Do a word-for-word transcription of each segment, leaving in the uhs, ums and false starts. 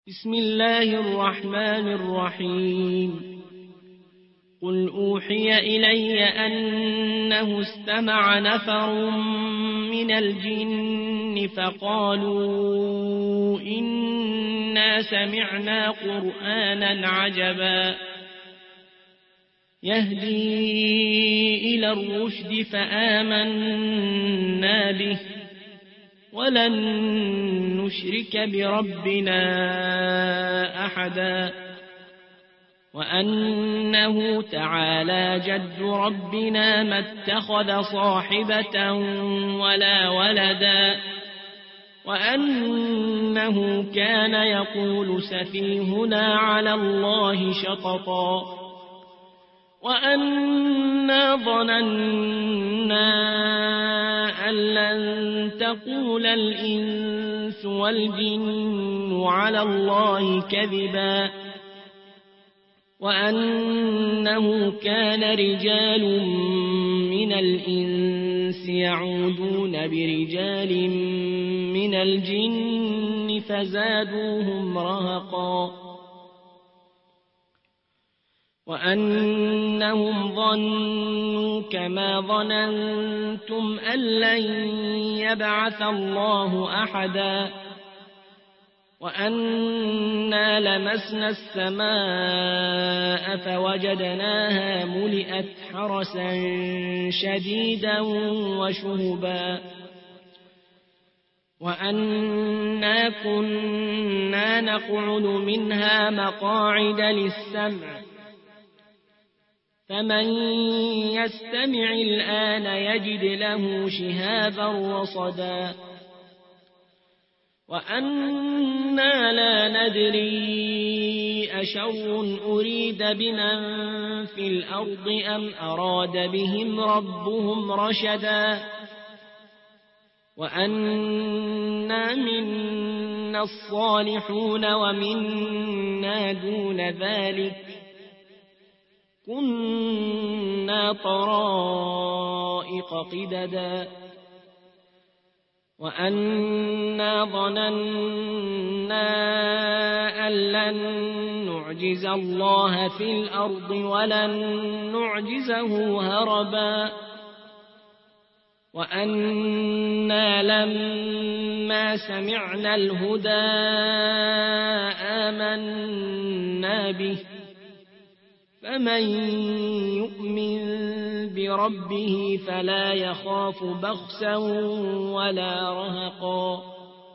بسم الله الرحمن الرحيم قل أوحي إلي أنه استمع نفر من الجن فقالوا إنا سمعنا قرآنا عجبا يهدي إلى الرشد فآمنا به ولن نشرك بربنا أحدا وأنه تعالى جد ربنا ما اتخذ صاحبة ولا ولدا وأنه كان يقول سفيهنا على الله شططا وأنا ظننا أن لن تقول الإنس والجن على الله كذبا وأنه كان رجال من الإنس يعوذون برجال من الجن فزادوهم رهقا وأنهم ظنوا كما ظننتم أن لن يبعث الله أحدا وأنا لمسنا السماء فوجدناها ملئت حرسا شديدا وشهبا وأنا كنا نقعد منها مقاعد للسمع فمن يستمع الآن يجد له شهابا رصدا وأنا لا ندري أشر أريد بمن في الأرض أم أراد بهم ربهم رشدا وأنا منا الصالحون ومنا دون ذلك كنا طرائق قددا وأنا ظننا أن لن نعجز الله في الأرض ولن نعجزه هربا وأنا لما سمعنا الهدى آمنا به فمن يؤمن بربه فلا يخاف بخسا ولا رهقا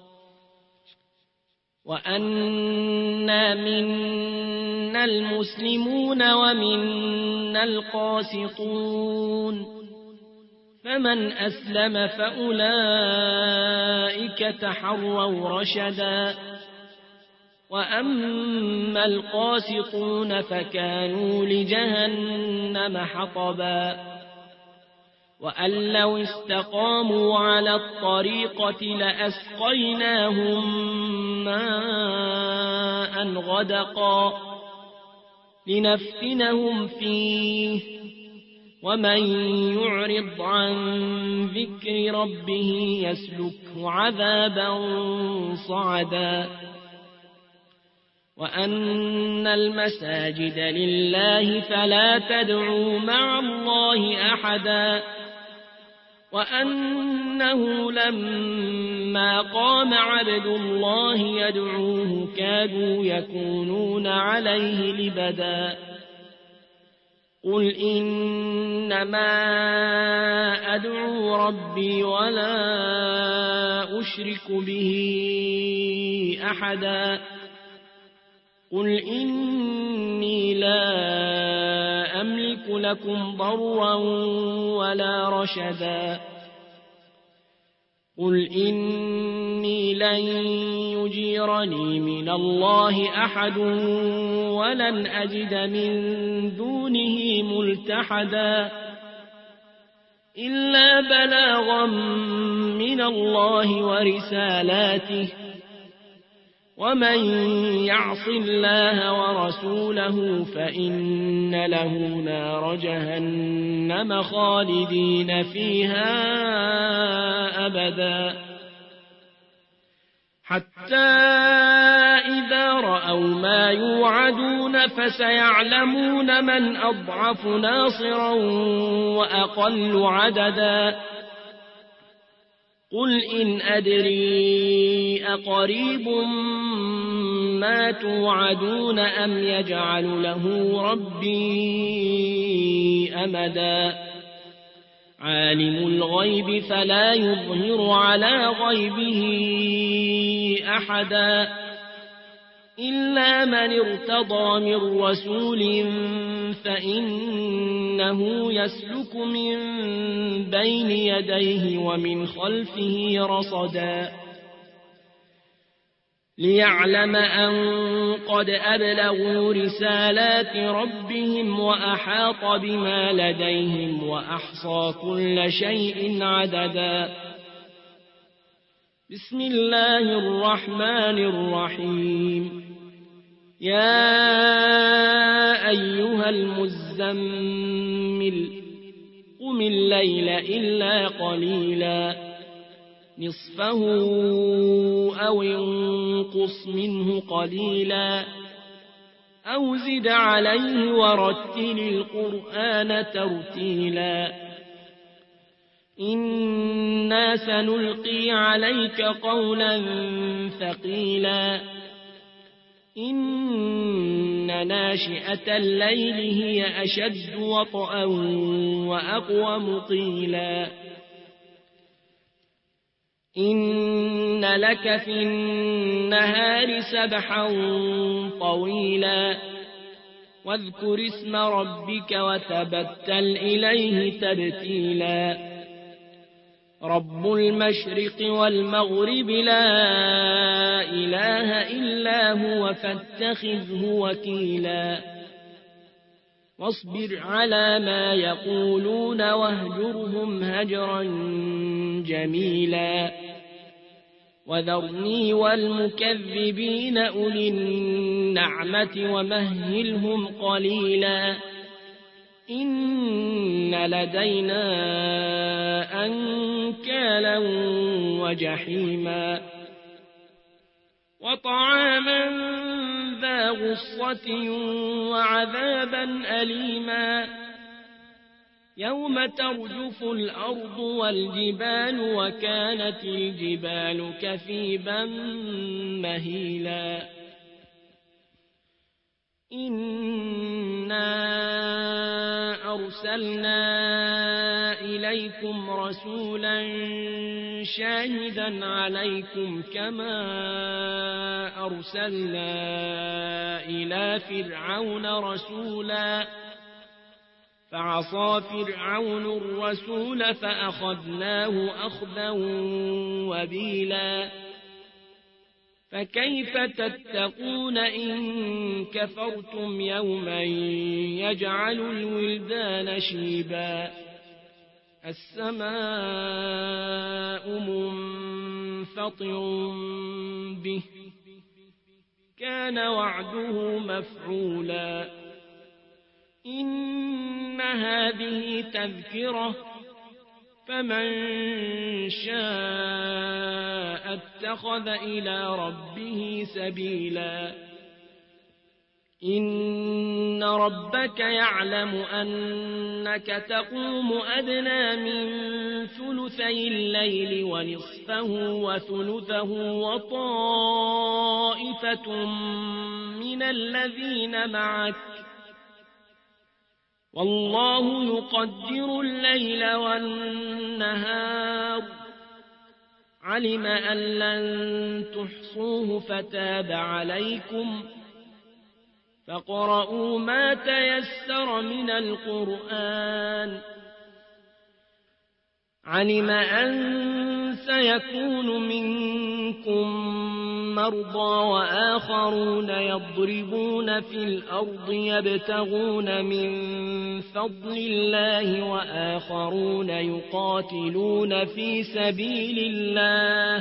وأنا منا المسلمون ومنا القاسطون فمن أسلم فأولئك تحروا رشدا وأما القاسطون فكانوا لجهنم حطبا وأن لو استقاموا على الطريقة لأسقيناهم ماء غدقا لنفتنهم فيه ومن يعرض عن ذكر ربه يسلكه عذابا صعدا وأن المساجد لله فلا تدعوا مع الله أحدا وأنه لما قام عبد الله يدعوه كادوا يكونون عليه لبدا قل إنما أدعو ربي ولا أشرك به أحدا قل إني لا أملك لكم ضرا ولا رشدا قل إني لن يجيرني من الله أحد ولن أجد من دونه ملتحدا إلا بلاغا من الله ورسالاته ومن يعص الله ورسوله فإن له نار جهنم خالدين فيها أبدا حتى إذا وما يوعدون فسيعلمون من أضعف ناصرا وأقل عددا قل إن أدري أقريب ما توعدون أم يجعل له ربي أمدا عالم الغيب فلا يظهر على غيبه أحدا إلا من ارتضى من رسول فإنه يسلك من بين يديه ومن خلفه رصدا ليعلم أن قد أبلغوا رسالات ربهم وأحاط بما لديهم وأحصى كل شيء عددا بسم الله الرحمن الرحيم يا أيها المزمل قم الليل إلا قليلا نصفه أو انقص منه قليلا أو زد عليه ورتل القرآن ترتيلا إنا سنلقي عليك قولا ثقيلا إن ناشئة الليل هي أشد وطئا وأقوم قيلا إن لك في النهار سبحا طويلا واذكر اسم ربك وتبتل إليه تبتيلا رب المشرق والمغرب لا إله إلا هو فاتخذه وكيلا واصبر على ما يقولون واهجرهم هجرا جميلا وذرني والمكذبين أولي النعمة ومهلهم قليلا إن لدينا أنكالا وجحيما وطعاما ذا غصة وعذابا أليما يوم ترجف الأرض والجبال وكانت الجبال كثيبا مهيلا إنا أرسلنا إليكم رسولا شاهدا عليكم كما أرسلنا إلى فرعون رسولا فعصى فرعون الرسول فأخذناه أخذا وبيلا فكيف تتقون إن كفرتم يوما يجعل الولدان شيبا السماء منفطر به كان وعده مفعولا إن هذه تذكرة فمن شاء اتخذ إلى ربه سبيلا إن ربك يعلم أنك تقوم أدنى من ثلثي الليل ونصفه وثلثه وطائفة من الذين معك والله يقدر الليل والنهار علم أن لن تحصوه فتاب عليكم فاقرؤوا ما تيسر من القرآن علم أن سيكون منكم مرضى وآخرون يضربون في الأرض يبتغون من فضل الله وآخرون يقاتلون في سبيل الله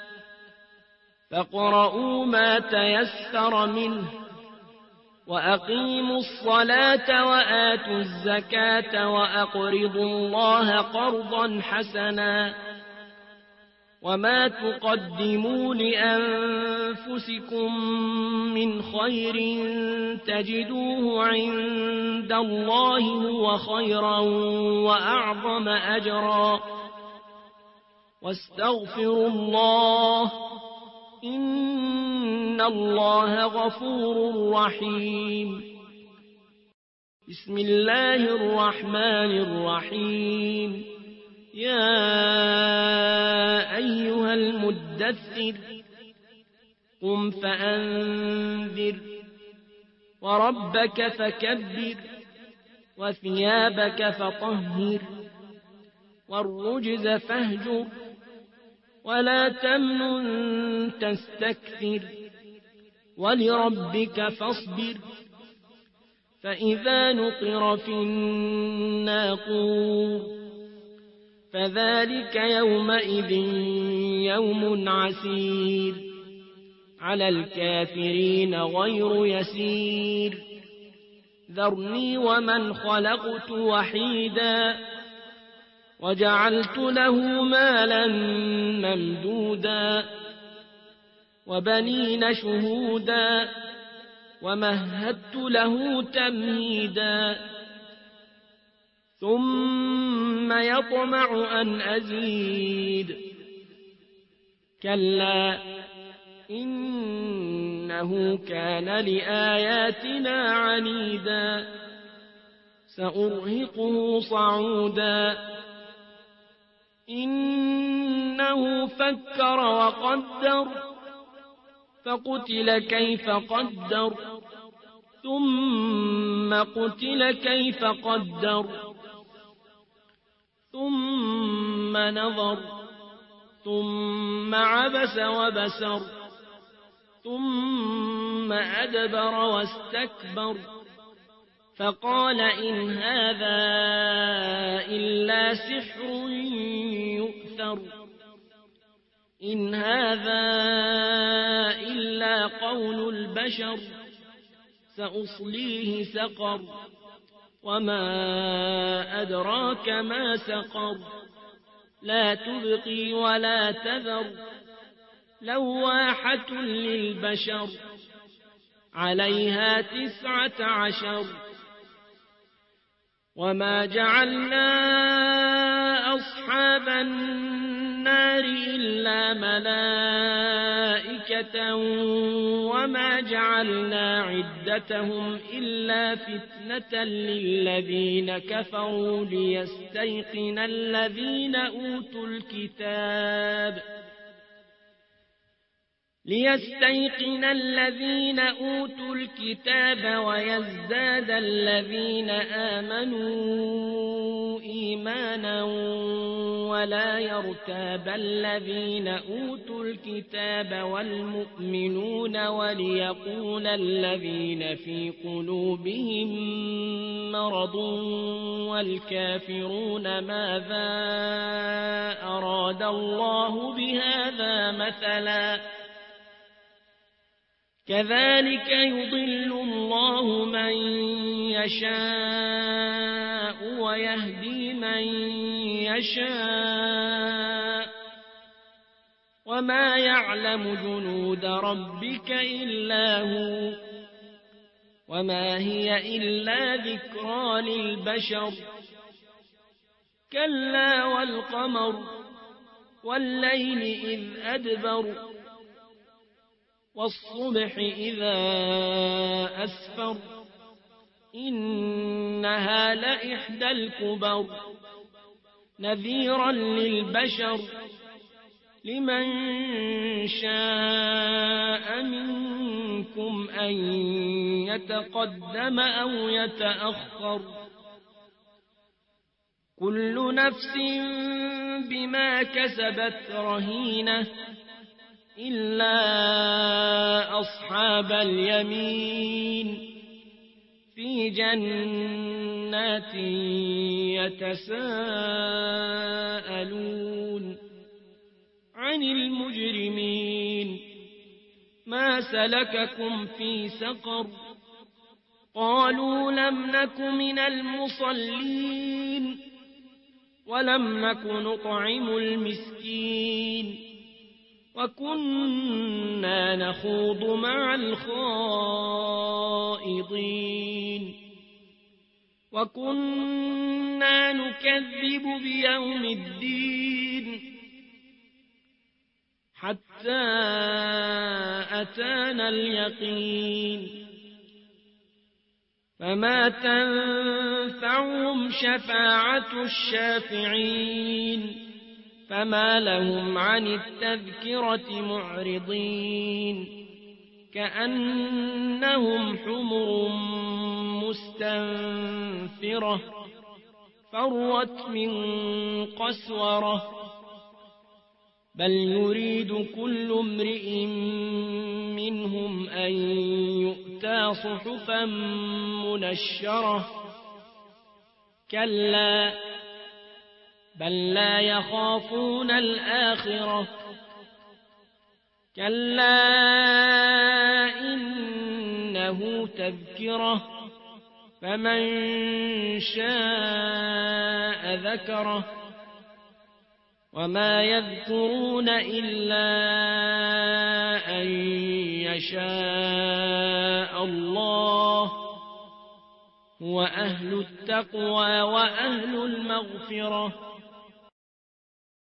فاقرؤوا ما تيسر منه وأقيموا الصلاة وآتوا الزكاة وأقرضوا الله قرضا حسنا وما تقدموا لأنفسكم من خير تجدوه عند الله هو خيرا وأعظم أجرا واستغفروا الله إن الله غفور رحيم. بسم الله الرحمن الرحيم. يا أيها المدثر قم فأنذر وربك فكبر وثيابك فطهر والرجز فاهجر ولا تمنن تستكثر ولربك فاصبر فإذا نقر في الناقور فذلك يومئذ يوم عسير على الكافرين غير يسير. ذرني ومن خلقت وحيدا وجعلت له مالا ممدودا وبنين شهودا ومهدت له تمهيدا ثم يطمع أن أزيد كلا إنه كان لآياتنا عنيدا سأرهقه صعودا إنه فكر وقدر فقتل كيف قدر ثم قتل كيف قدر ثم نظر ثم عبس وبسر ثم أدبر واستكبر فقال إن هذا إلا سحر يؤثر إن هذا إلا قول البشر سأصليه سقر وما أدراك ما سقر لا تبقي ولا تذر لواحة للبشر عليها تسعة عشر وما جعلنا أصحاب النار إلا ملائكة وما جعلنا عدتهم إلا فتنة للذين كفروا ليستيقن الذين أوتوا الكتاب ليستيقن الذين أوتوا الكتاب ويزداد الذين آمنوا إيمانا ولا يرتاب الذين أوتوا الكتاب والمؤمنون وليقول الذين في قلوبهم مرض والكافرون ماذا أراد الله بهذا مثلا كذلك يضل الله من يشاء ويهدي من يشاء وما يعلم جنود ربك إلا هو وما هي إلا ذكرى للبشر كلا والقمر والليل إذ أدبر والصبح إذا أسفر إنها لإحدى الكبر نذيرا للبشر لمن شاء منكم أن يتقدم أو يتأخر كل نفس بما كسبت رهينة إلا أصحاب اليمين في جنات يتساءلون عن المجرمين ما سلككم في سقر قالوا لم نك من المصلين ولم نك نطعم المسكين وكنا نخوض مع الخائضين وكنا نكذب بيوم الدين حتى أتانا اليقين فما تنفعهم شفاعة الشافعين فما لهم عن التذكرة معرضين كأنهم حمر مستنفرة فرت من قسورة بل يريد كل امرئ منهم أن يؤتى صحفا منشرة كلا بل لا يخافون الآخرة كلا إنه تذكرة فمن شاء ذكره وما يذكرون إلا أن يشاء الله هو أهل التقوى وأهل المغفرة